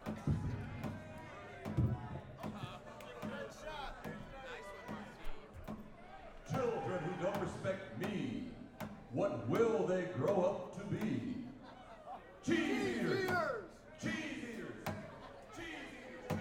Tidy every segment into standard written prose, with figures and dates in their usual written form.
Children who don't respect me, what will they grow up to be? Cheese eaters! Cheese eaters! Cheese eaters!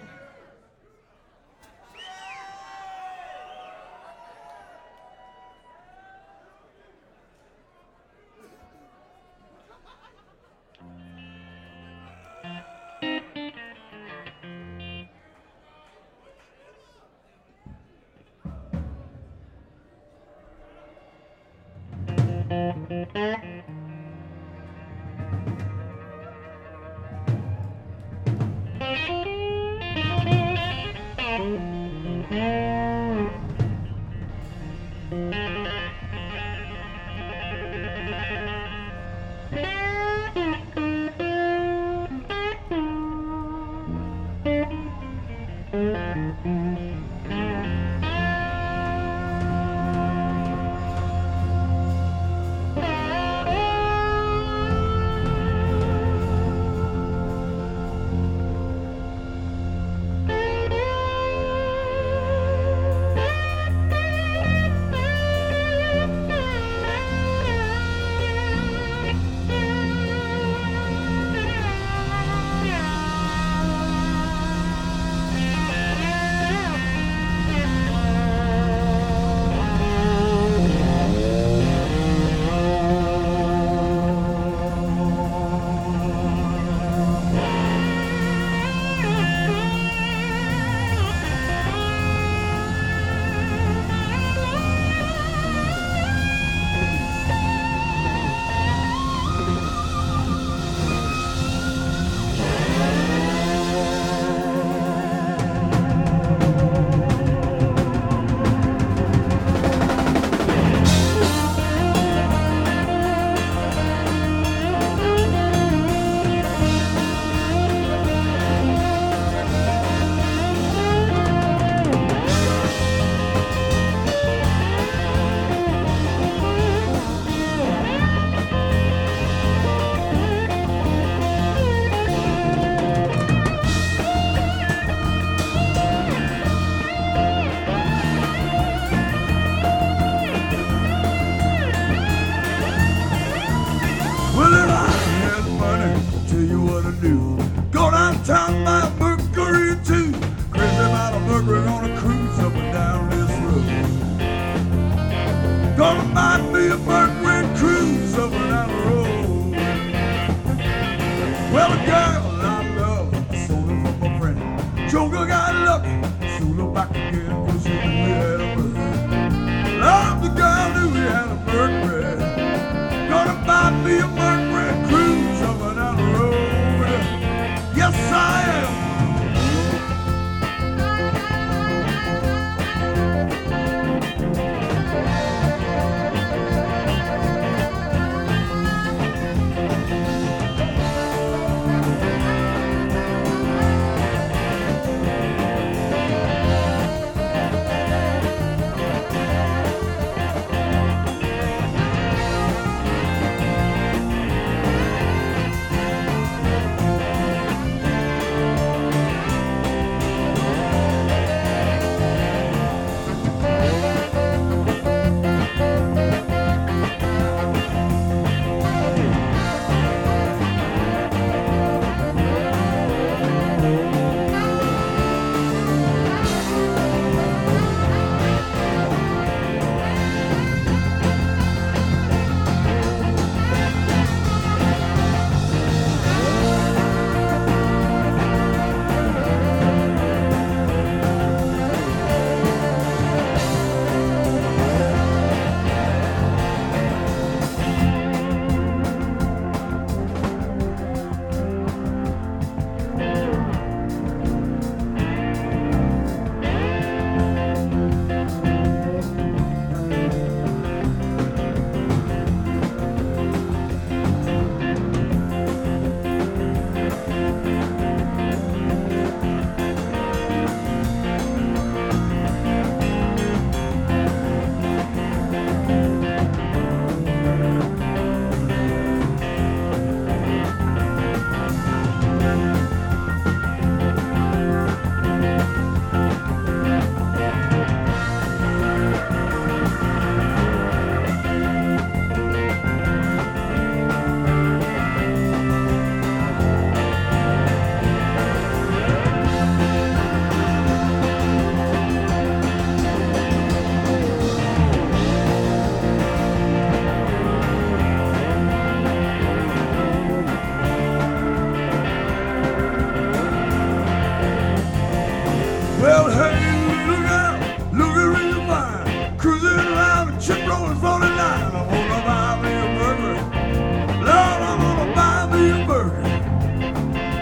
Well, if I had money, I'll tell you what I do. Go downtown, buy a Mercury too. Crazy about a Mercury on a cruise up and down this road. Gonna buy me a Mercury cruise up and down the road. Well, a girl I love, I sold her for my friend. Joker got lucky, sold her back again, 'cause she knew we had a Mercury. Love the girl, knew we had a Mercury. Gonna buy me a Mercury cruise up and down the road. Yes, I am.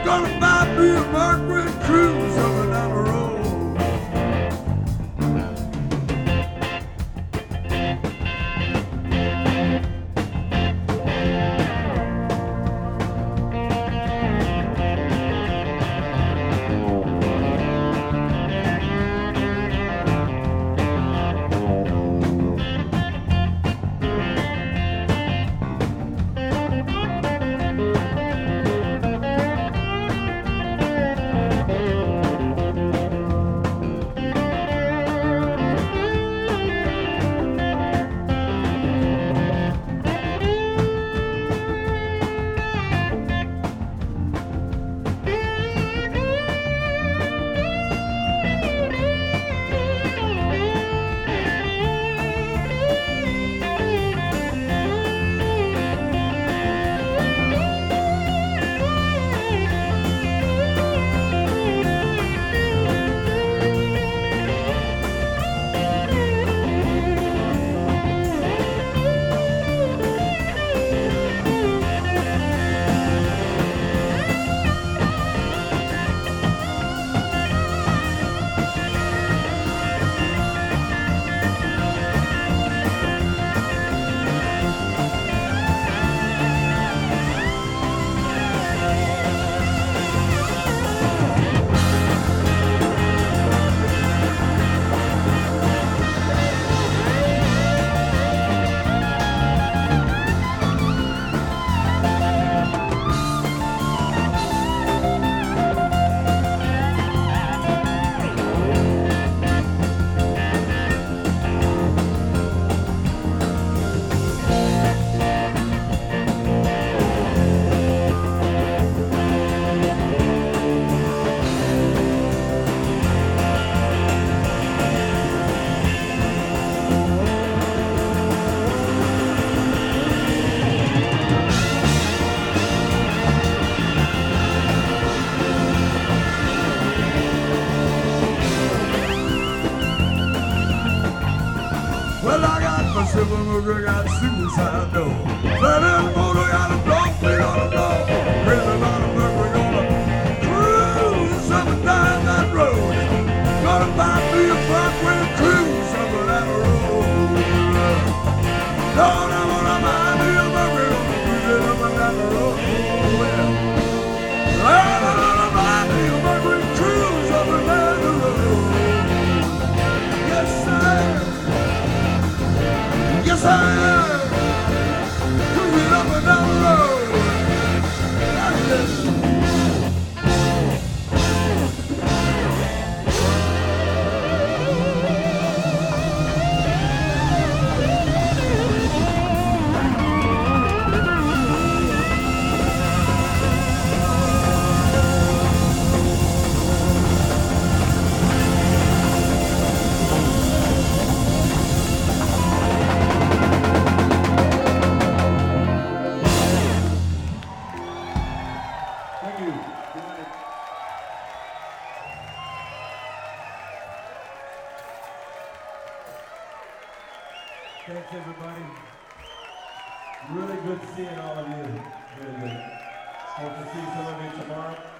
Gonna buy me a Mercury cruise up down the road. Well, I got my silver motor, got suicide door. Flat in the motor, got a dog feet on the floor. Crazy about a bird, we're gonna cruise up and down that road. Gonna buy me a Parkway cruise up and down the road. Lord, I'm gonna buy me a Mercury, gonna cruise it up and down the road. Well, Lord, I'm gonna buy me a Mercury cruise up and down the road. Yes, sir. Yes, I am. Cruising up and down the road. Thank you. Good night. Thanks, everybody. Really good seeing all of you. Really good. Hope to see some of you tomorrow.